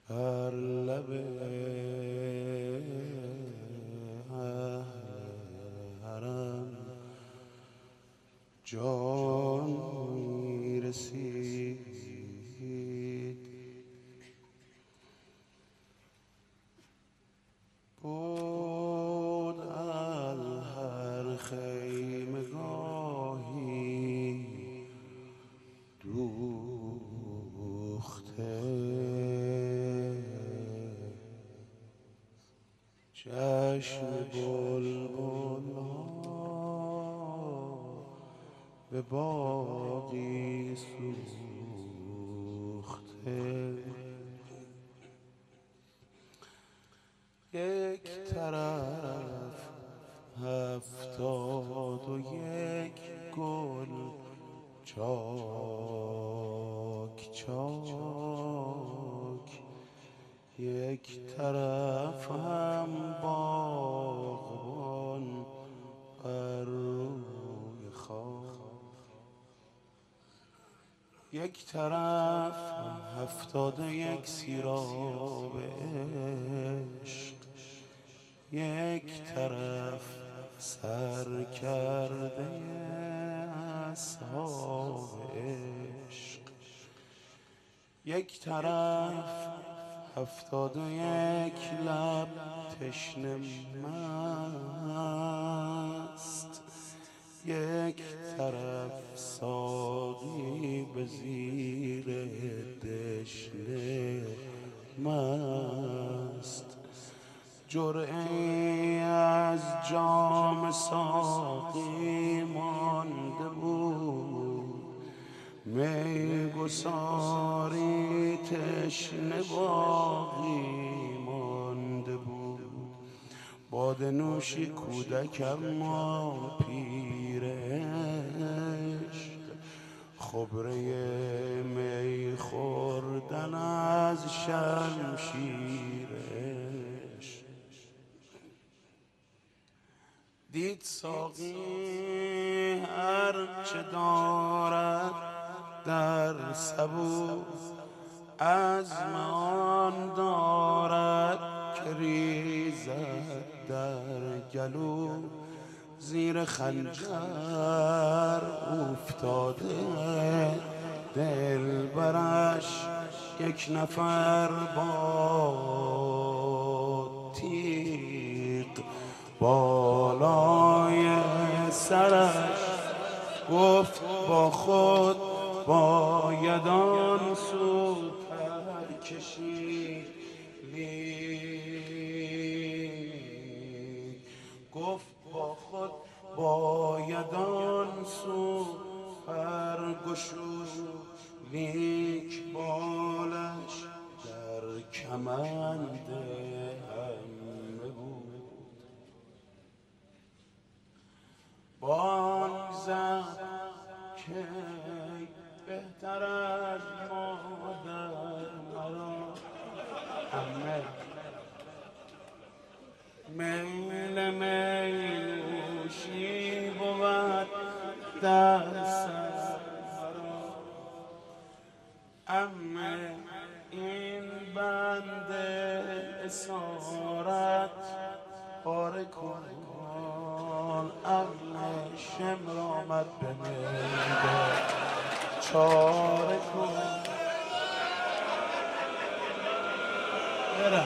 بر لب حرم جان میرسید، بود از هر خیمگاهی دوخته، چشم بلبل‌ها به باغی سوخته. یک طرف 71 گل چاک چاک، یک طرف هم باغبان بر روی خاک، یک طرف 71 سیراب عشق، یک طرف سر کرده اصحاب عشق، یک طرف 71 لب تشنه مست، یک طرف ساقی به زیر دشنه مست. جرعه‌ای از جام ساقی مانده بود، میگساری تشنه باقی مانده بود. باده نوشی کودک اما پیر عشق، خبره می خوردن از شمشیر عشق. دید ساقی هرچه دارد در سبو، عزم آن دارد که ریزد در گلو. زیر خنجر افتاده دلبرش، یک نفر با تیغ بالای سرش. گفت با خود باید آن سو پر کشید، گفت با خود باید آن سو پر گشود، لیک بالش در کمند همه بود. بانگ زد که بهتر از مادر مرا عمه، میل میلوشی بود در سر مرا. عمه این بند اسارت پاره کن، عمه شمر آمد به میده چاره کن. برم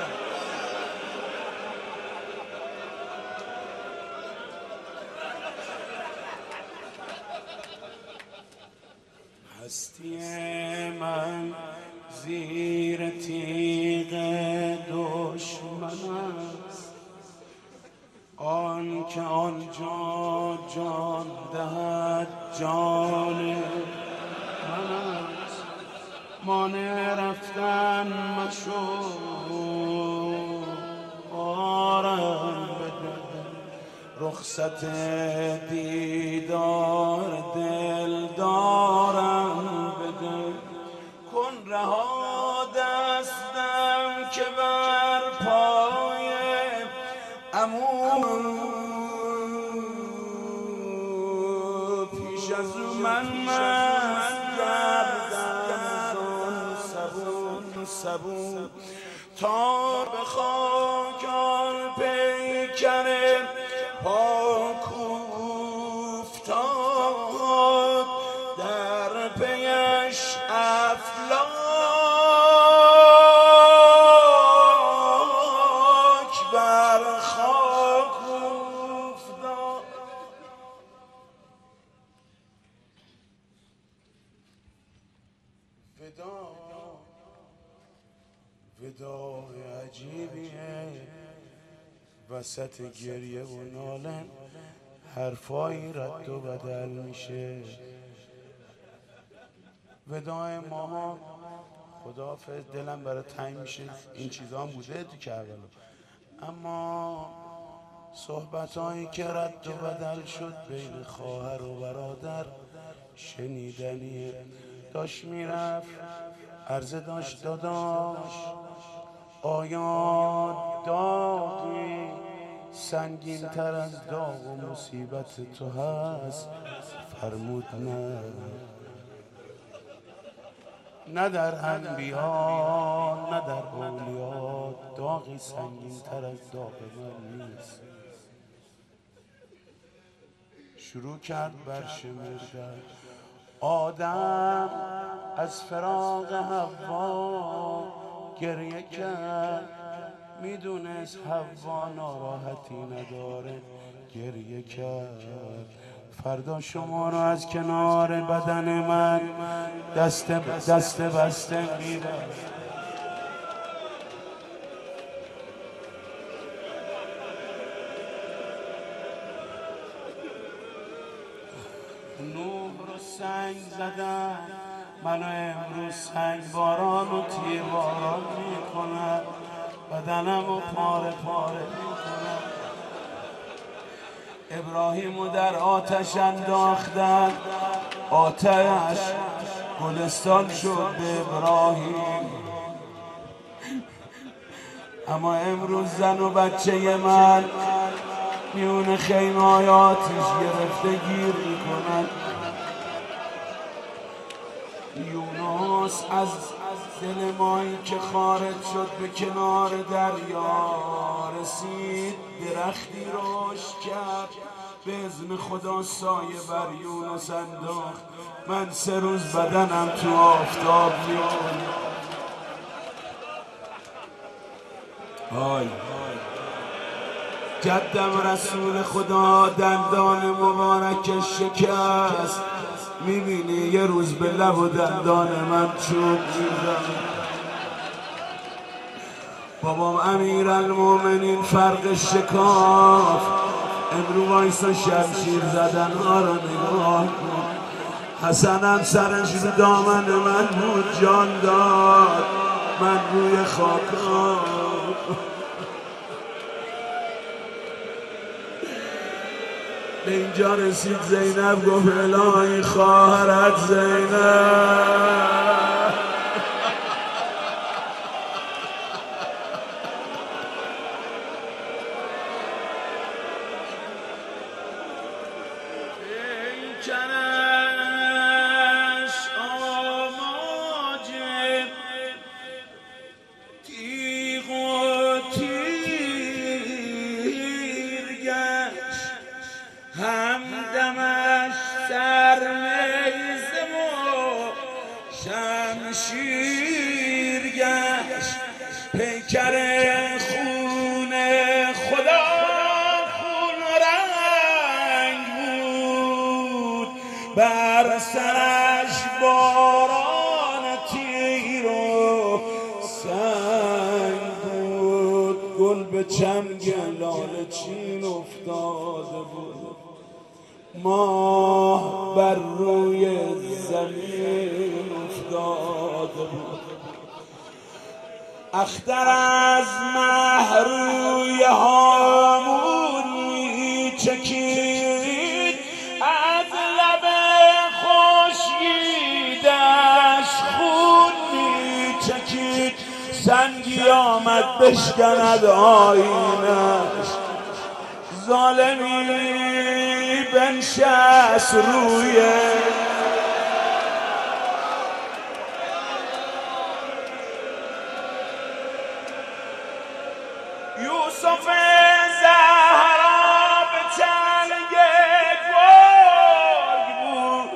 هستی من زیر تیغ دشمن است، آن که آنجا جان دهد جان من است. مانع رفتن مشو بارم بده، رخصت دیدار دل دارم بده. کن رها دستم که بر پای عمو پیش از من مست گردم زان سبو تا به خاک آن پیکر پاک افتاد در پیش افلاک بر خاک افتاد. وداع عجیبیه وسط گریه و نالن حرفایی رد و بدل میشه. وداع ما خداحافظ، دلم برای تنگ میشه. این چیزا هم بوده تو کربلا، اما صحبتایی که رد و بدل شد بین خواهر و برادر شنیدنیه. داشت میرفت عرضه داشت داداش آیا داغی سنگین تر از داغ و مصیبت تو هست؟ فرمود نه در انبیا نه در اولیا داغی سنگین تر از داغ من نیست. شروع کرد برشمردن. آدم از فراق حوا گریه کرد، میدونست حوا ناراحتی نداره، گریه کرد. فردا شما رو از کنار بدن من دست بسته میره. نوح رو سنگ زدن، منو امروز سنگ باران و تیر باران میکنن، بدنم رو پاره میکنن. ابراهیم رو در آتش انداختن، آتش گلستان شد به ابراهیم. اما امروز زن و بچه من میون خیمه‌های آتش گرفته گیر میکنن. یونس از دل ماهی که خارج شد به کنار دریا رسید، درختی رشد کرد، به اذن خدا سایه بر یونس انداخت. من 3 روز بدنم تو آفتاب میمونه. جدم رسول خدا دندان مبارکش شکست، میبینی یه روز به لب و دندان من چوب میزن. بابام امیرالمومنین فرق شکاف، امرو وایسا شمشیر زدن ها رو نگاه کن. حسنم سرش رو دامن من بود، جان داد من روی خاکا. به اینجا رسید زینب گفت الهی خواهرت زینب. پیکرش آماجه تیغ و تیر گشت، همدمش سرمیزه و شمشیر گشت. پیکر خون خدا خون رنگ بود، بر سرش باران تیر و سنگ بود. گل به چنگ لاله چین افتاده بود، ماه بر روی زمین افتاده بود. اختر از مه روی هامون میچکید، از لب خشکیدش خون میچکید. سنگی آمد بشکند آیینش، ظالمی بنشست روی یوسف زهرا به چنگ گرگ بود.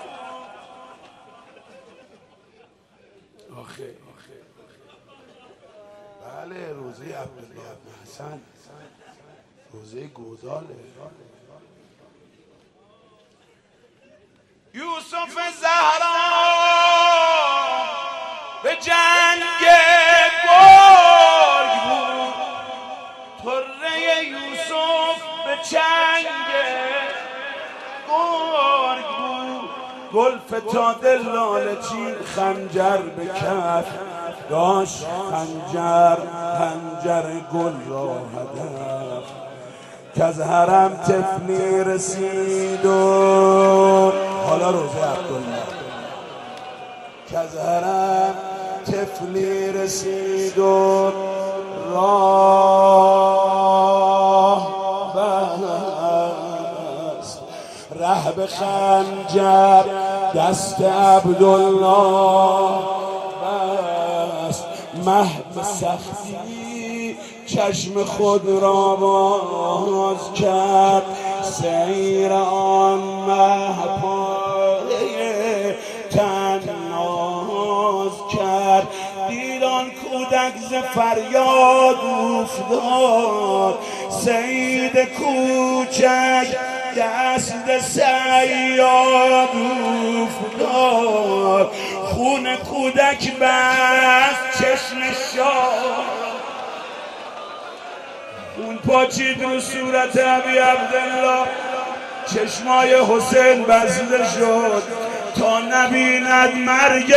آخه بله، روزه عبدالله بن حسن، روزه گوداله. یوسف زهرا به جنگ گرگ بود، طره یوسف به چنگ گرگ بود. گل فتاد لاله چین خنجر به کف داشت، خنجر گل را هدف. که از حرم طفلی رسید و حالا روزه عبدالله، که از حرم طفلی رسید و راه بست، ره به خنجر دست عبدالله بست. مهد سختی چشم خود را باز کرد، سیر آن مه پاره تن ناز کرد. دید آن کودک ز فریاد افتاد، سید کوچک دست صیاد افتاد. خون کودک بست چشم شاه، خون پاچید رو صورت ابی عبدالله. چشمای حسین بسته شد تا نبیند مرگ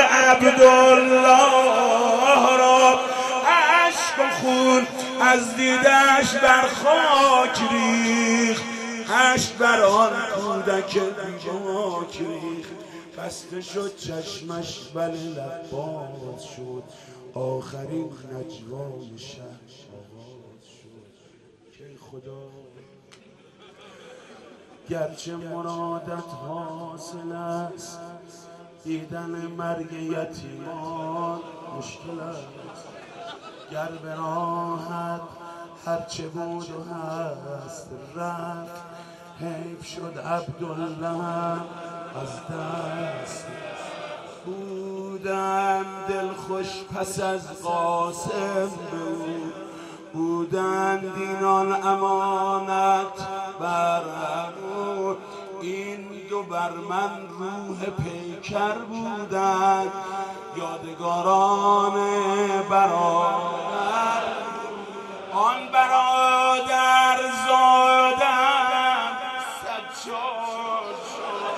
عبدالله را. اشک و خون از دیدش بر خاک ریخت، اشک بر آن کودک بیباک ریخت. بسته شد چشمش بله لب باز شد، آخرین نجوای شب آغاز شد. که خدا گرچه مرادت حاصل است، دیدن مرگ یتیمان مشکل است. گر به راحت هرچه بود و هست رفت، حیف شد عبدالله از دست. بودم دلخوش پس از قاسم بود، بودند اینان امانت برمون. این دو بر من روح پیکر بودند، یادگاران برادر. آن برادر زادم سجاد شد،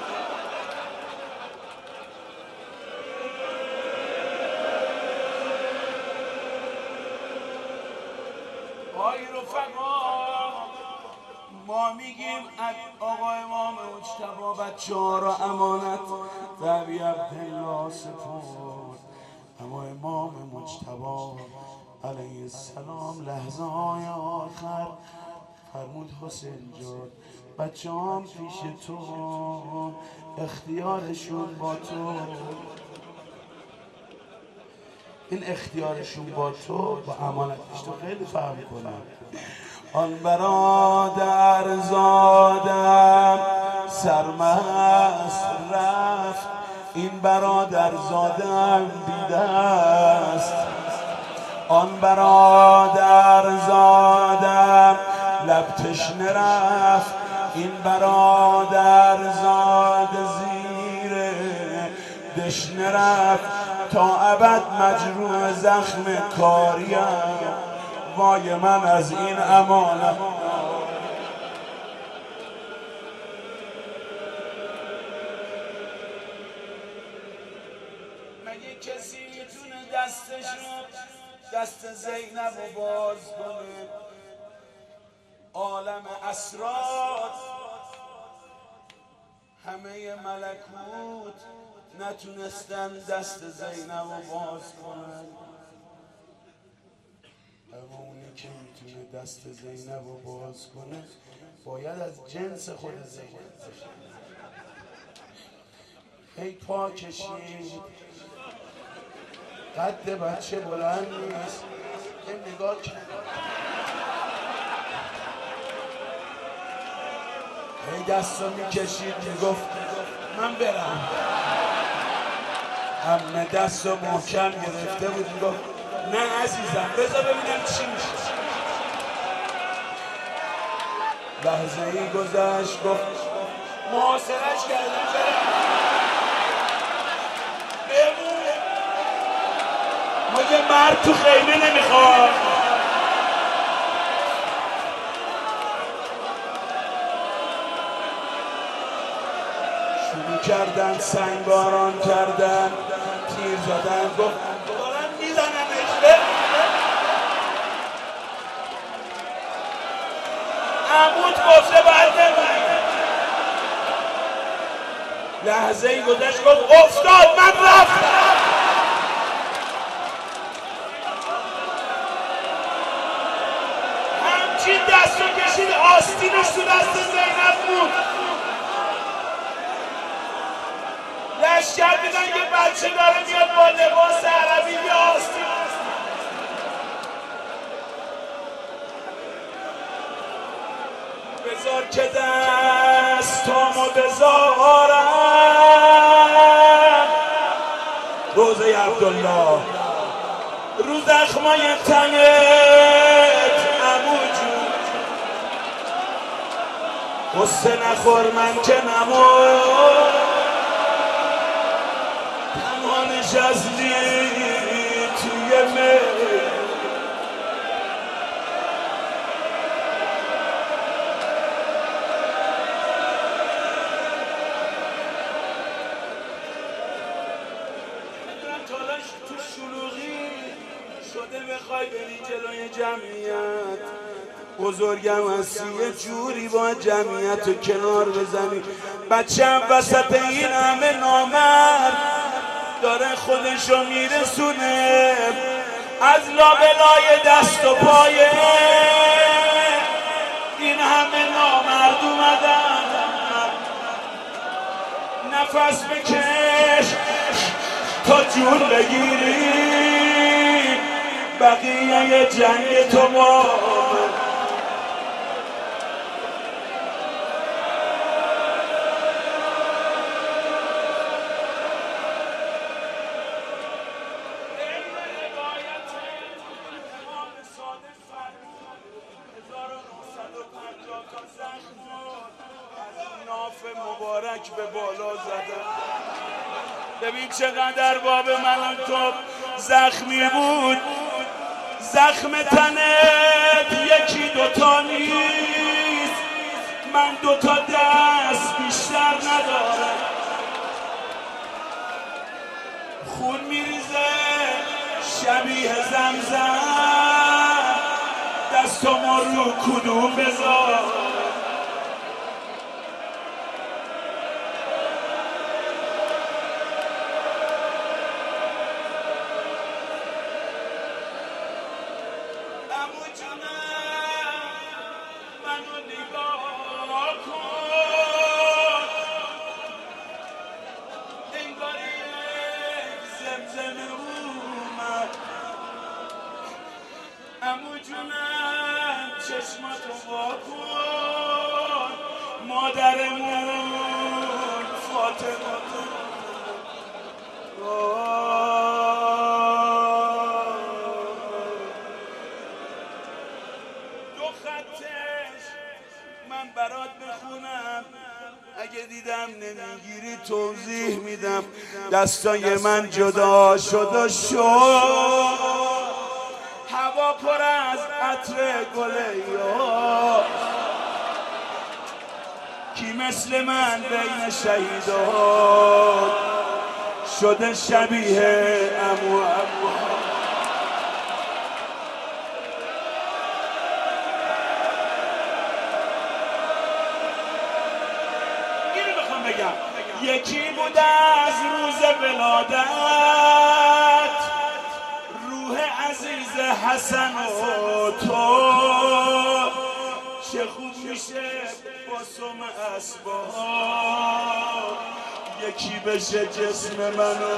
آی رفقا ما میگیم آقا امام مجتبی بچه ها را امانت به ابی عبدالله سپرد. اما امام مجتبی علیه السلام لحظه های آخر فرمود حسین جان بچه هم پیش تو، اختیارشون با تو. این اختیارشون با تو با امانتش تو خیلی فهم کنم. آن برادر زادم سرمست رفت، این برادر زادم بیدست. آن برادر زادم لب تشنه رفت، این برادر زاد زیر دشنه رفت. تا ابد مجروح زخم کاریم، وای من از این امانت. مگه کسی میتونه دست زینب رو باز کنه؟ عالم اسرار همه ملکوت نتونستن دست زینب رو باز کنن، اما اونی که میتونه دست زینب رو باز کنه باید از جنس خود زینب باشه. ای پا کشید، قد بچه بلند نیست، یه نگاه کرد هی دستو میکشید میگفت من برم. همه دستو محکم گرفته بود میگفت نه عزیزم بذار ببینم چی میشه. لحظه ای گذشت گفت محاصرش کردم برم. بمون مگه مرد تو خیمه نمیخواد؟ شروع کردن سنگباران کردن، تیر زدن، گفت دارن میزننش. عمود گفته باید بمونی. لحظه ای گذشت گفت افتاد من رفتم. همچین دستو کشید آستینش تو دست زینب بود. لشکر دیدن که بچه داره میاد با لباس عربی یه آستین. بذار که دستامو بذارم روزه عبدالله رو زخمای تنت عمو جون. قصه نخور من که نمون تنها نشستی توی میل. تو شلوغی شده بخوای بری جلوی جمعیت، بزرگم هستی یه جوری با جمعیت رو کنار بزنی. بچه‌م وسط این همه نامرد داره خودشو میرسونه از لابلای دست و پایه. این همه نامرد اومدن نفس بکش تا جون بگیری بقیه جنگ تو ما. مبارک به بالا زدن. ببین چقدر باب من تو زخمی بود. زخم تنت یکی دوتا نیست، من دوتا دست بیشتر ندارم. خون میریزه شبیه زمزم، دستامو رو کدوم بذار. عمو جونم چشماتو وا کن، مادرمون فاطمه دو خطش من برات بخونم، اگه دیدم نمیگیری توضیح میدم. دستای من جدا شد و شد، هوا پر از عطر گلیا. کی مثل من بین شهیدان شده شبیه عمو اینو میخوام بگم. یکی بود از روز ولادت عزیز حسن و تو، چه خوب میشه با سم اسباب یکی بشه جسم منو.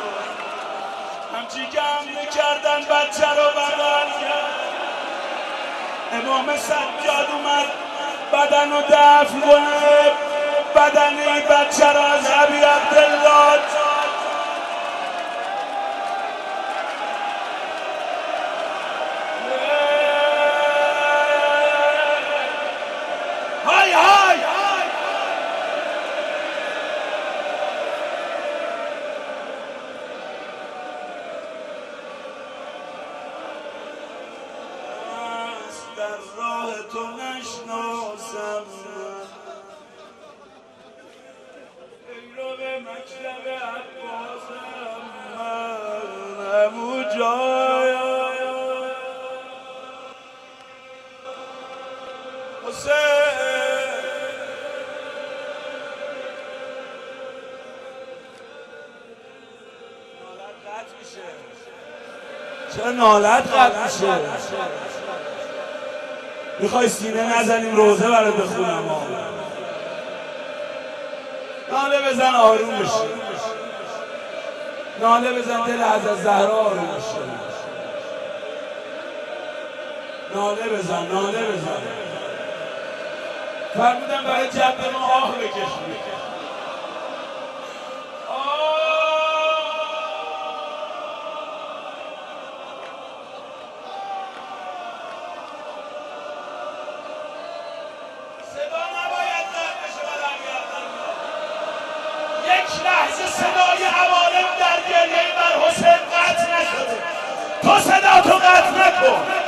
همچی که حمله کردن بچه رو بغل کرد، امام سجاد اومد بدن و دفن کنه، بدن این بچه را از ابی عبدالله. های های در راه تو نشناسم، ای رو به مکتب عباسم، من همو جایم حسین. نالت قطع میشه، چرا نالت قطع میشه؟ میخوای سینه نزنیم روزه برات بخونم ها؟ ناله بزن آروم بشه، ناله بزن دل حضرت زهرا آروم بشه، ناله بزن، ناله بزن. فرمودم برای جد ما آه بکشید. یک لحظه صدای عوالم در گریه بر حسین قطع نشده، تو صدا تو قطع نکن.